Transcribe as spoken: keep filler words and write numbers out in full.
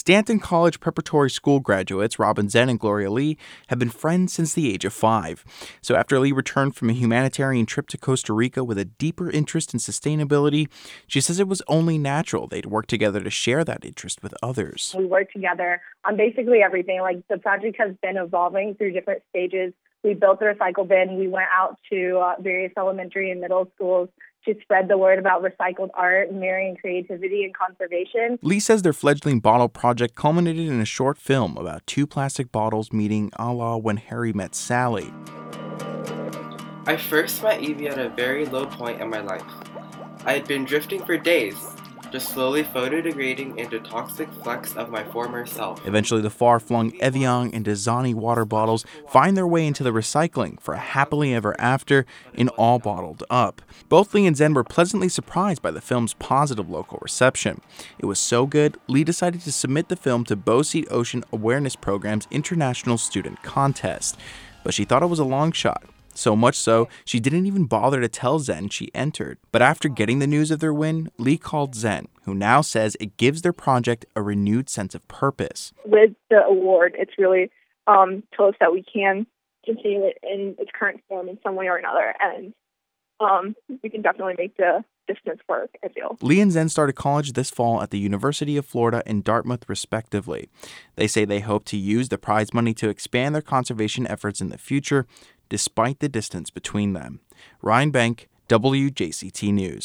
Stanton College preparatory school graduates Robin Zen and Gloria Lee have been friends since the age of five. So after Lee returned from a humanitarian trip to Costa Rica with a deeper interest in sustainability, she says it was only natural they'd work together to share that interest with others. We work together on basically everything. Like, the project has been evolving through different stages. We built the recycle bin. We went out to uh, various elementary and middle schools to spread the word about recycled art, marrying creativity and conservation. Lee says their fledgling bottle project culminated in a short film about two plastic bottles meeting a la When Harry Met Sally. I first met Evie at a very low point in my life. I had been drifting for days, just slowly photodegrading into toxic flecks of my former self. Eventually, the far-flung Evian and Dasani water bottles find their way into the recycling for a happily ever after in All Bottled Up. Both Lee and Zen were pleasantly surprised by the film's positive local reception. It was so good, Lee decided to submit the film to Bow Seat Ocean Awareness Program's International Student Contest. But she thought it was a long shot. So much so, she didn't even bother to tell Zen she entered. But after getting the news of their win, Lee called Zen, who now says it gives their project a renewed sense of purpose. With the award, it's really um, told us that we can continue it in its current form in some way or another, and um, we can definitely make the distance work, I feel. Lee and Zen started college this fall at the University of Florida and Dartmouth, respectively. They say they hope to use the prize money to expand their conservation efforts in the future, despite the distance between them. Ryan Bank, W J C T News.